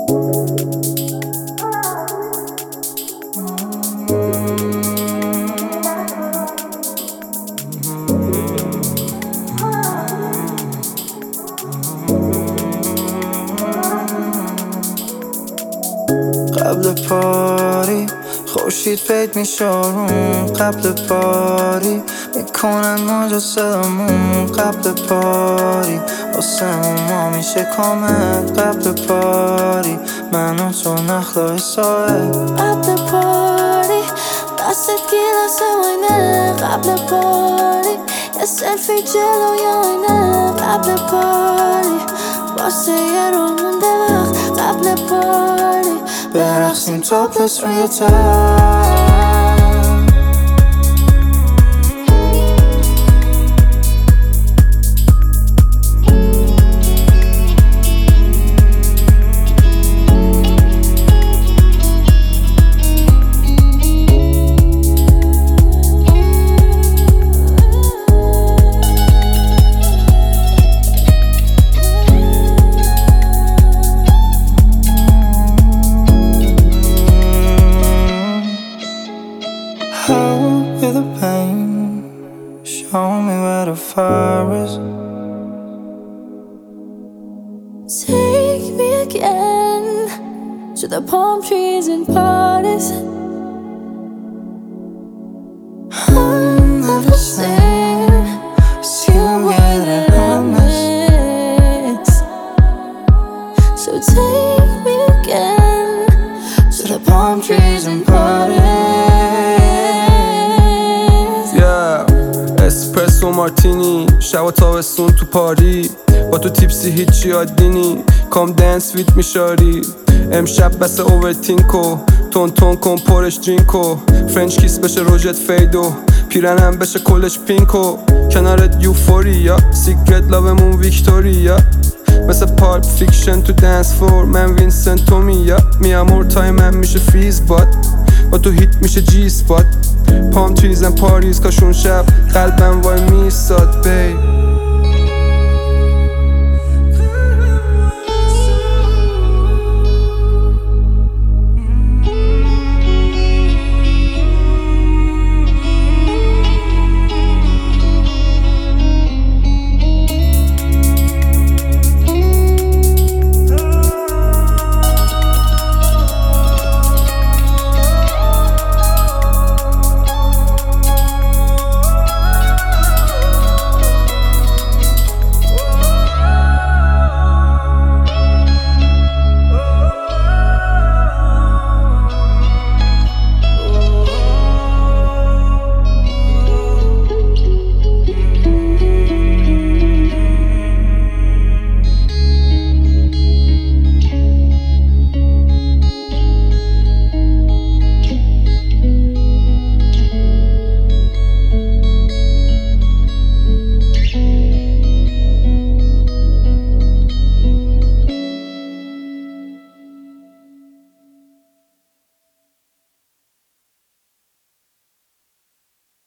قبل پاری خورشید پید میشارون، قبل پاری میکنن ماجا صدامون، قبل پاری آسمون ما میشه کامل، قبل پاری من و تو نخلای ساحل، قبل پاری دستت گیلاس واینه، قبل پاری یه سلفی جلوی آینه، قبل پاری واسه یه رو مونده وقت، قبل پاری برقصیم توپلس روی تن. Help with the pain, show me where the fire is. Take me again to the palm trees and parties. I'm not the same It's you get it honest. So take me again To the palm trees and parties. اسپرسو مارتینی شب تابستون تو پاری، با تو تیپسی هیچی عادی نی، کام دنس ویت میشاری، امشب بس اوورتینکو، تون تون کن پرش درینکو، فرنچ کیس بشه روژت فیدو، پیرنم بشه کلش پینکو، کنارت یوفوریا، سیکرت لاومون ویکتوریا، مثل پالپ فیکشن تو دنس فلور، من وینسنت تومیا، میامور تای من میشه فریز باد، با تو هیت میشه جی سپات، پام تریز ان پاریز کاشون شب قلبم وای میستاد بی